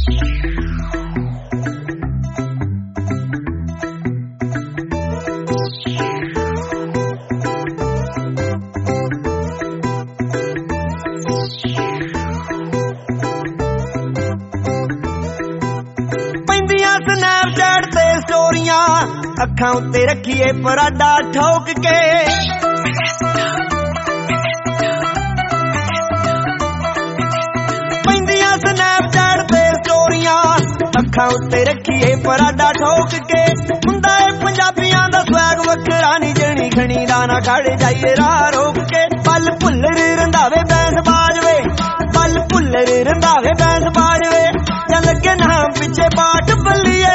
Snapchat ते स्टोरियां अखां उत्ते रखिए पराडा ठोक के पैंदियां स्नैपचैट ते स्टोरियां अखां उत्ते रखिए पराडा ठोक के हुंदा ए पंजाबियां दा स्वैग वखरा नी जणी खणी दा ना खड़ जाइए राह रोक के पल भुल्लर रंधावे बैंस बाजवे पल भुल्लर रंधावे बैंस बाजवे या लगे नाम पिछे बाट बल्लिए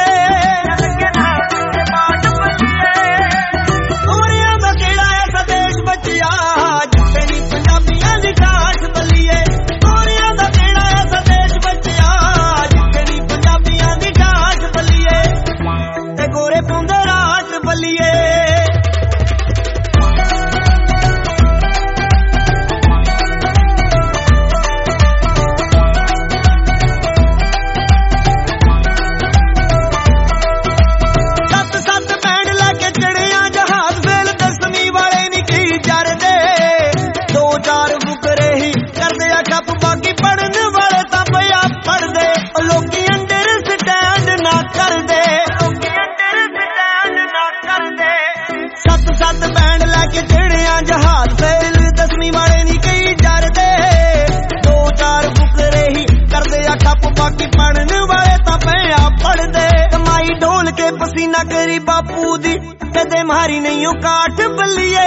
जहाज फेल 10वीं वाले नी कई डरदे 2-4 फुकरे ही करदे आ ठप बाकी पढ़न वाले तां पिया पढ़दे कमाई ढोल के पसीना करी बापू दी कदे मारी नहीं ओ काठ बल्लिए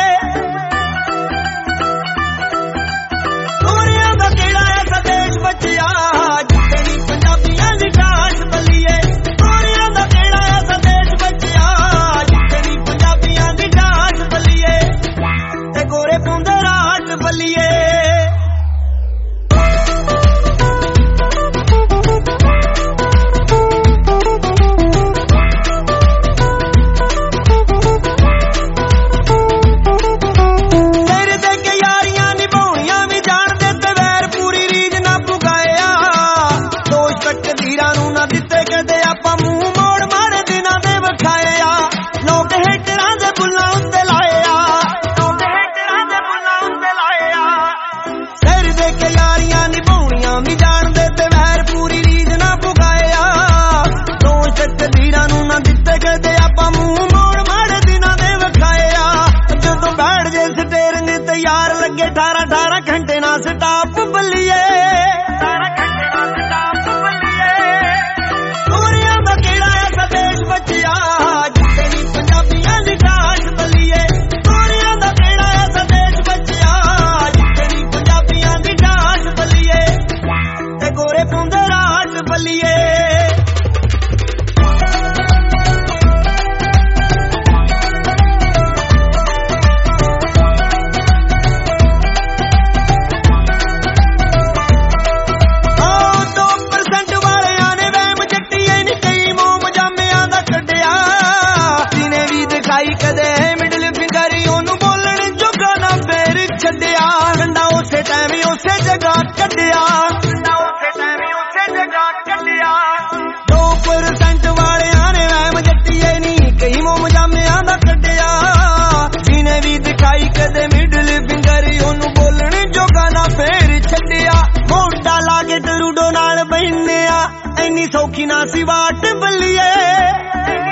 गोरियां दा केड़ा ऐसा देश बचिया जिथे नी पंजाबियां दी काठ बल्लिए गोरियां दा केड़ा ऐसा देश बचिया जिथे नी पंजाबियां दी काठ बल्लिए गोरे पुंदे रात बल्लिए तेरे दे के यारियां निभाउणियां भी जाणदे ते वैर पूरी रीज ना पुगाया दोष तकदीरां नूं ना दित्ते कदे आपां मूंह मोड़ मारे दिनां दे विखाए आ लोक हेटरां दे बुल्लां उत्ते लाए आ यारियां निभाउणियां भी जाणदे ते वैर पूरी रीज ना पुगाया दोष तकदीरां नूं ना दित्ते कदे आपां मूंह मोड़ माड़े दिनां दे विखाया जदों बैठ जे स्टेरिंग ते यार लगे 18 घंटे ना स्टाप बल्लिए गोरियां दा केड़ा ऐसा देश बचिया जिथे नी पंजाबियां दी काठ बल्लिए गोरियां दा केड़ा ऐसा देश बचिया जिथे नी पंजाबियां दी काठ बल्लिए ते गोरे पुंदे रात बल्लिए कदे मिडल फिंगर ओनू बोलण जोगा ना फेर छड्डिया डंडा उसे टाइम उसे जगह कड्डिया डंडा उसे टाइम उसे जगह कड्डिया 2% वालियां ने वैम जट्टिए नी कई मोम जामियां दा कड्डिया जिने भी दिखाई कदे मिडल फिंगर ओनू बोलण जोगा ना फेर छड्डिया मोटा लागे टरूडो नाल बहिने आ इन्नी सौखी ना सी वाट बल्लिए